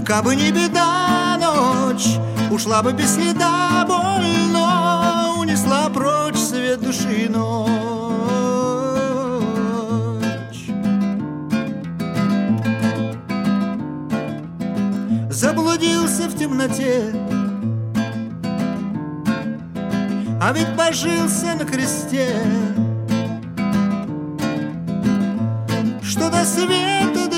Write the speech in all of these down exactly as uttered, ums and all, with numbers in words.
Кабы не беда, ночь ушла бы без следа, больно унесла прочь свет души ночь. Заблудился в темноте, а ведь божился на кресте, что до света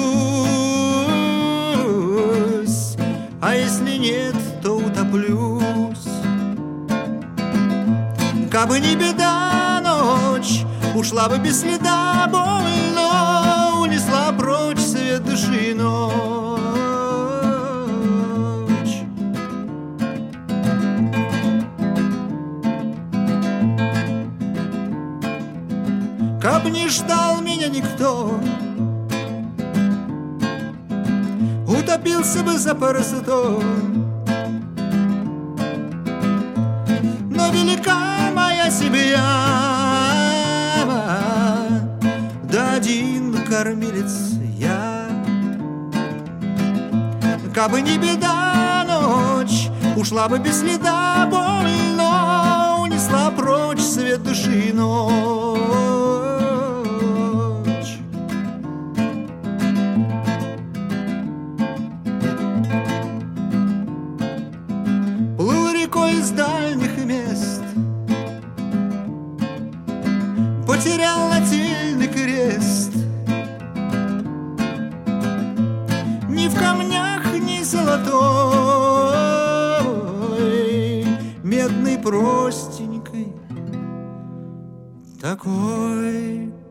доберусь, а если нет, то утоплюсь. Кабы не беда, ночь ушла бы без следа, больно унесла прочь свет души ночь. Каб не ждал меня никто, утопился бы за парусом. Но велика моя семья, да один кормилец я. Кабы не беда, ночь ушла бы без следа, больно унесла прочь свет души ночь. Плыл рекой из дальних мест, потерял нательный крест. Ни в камнях, ни золотой, медной простенькой такой.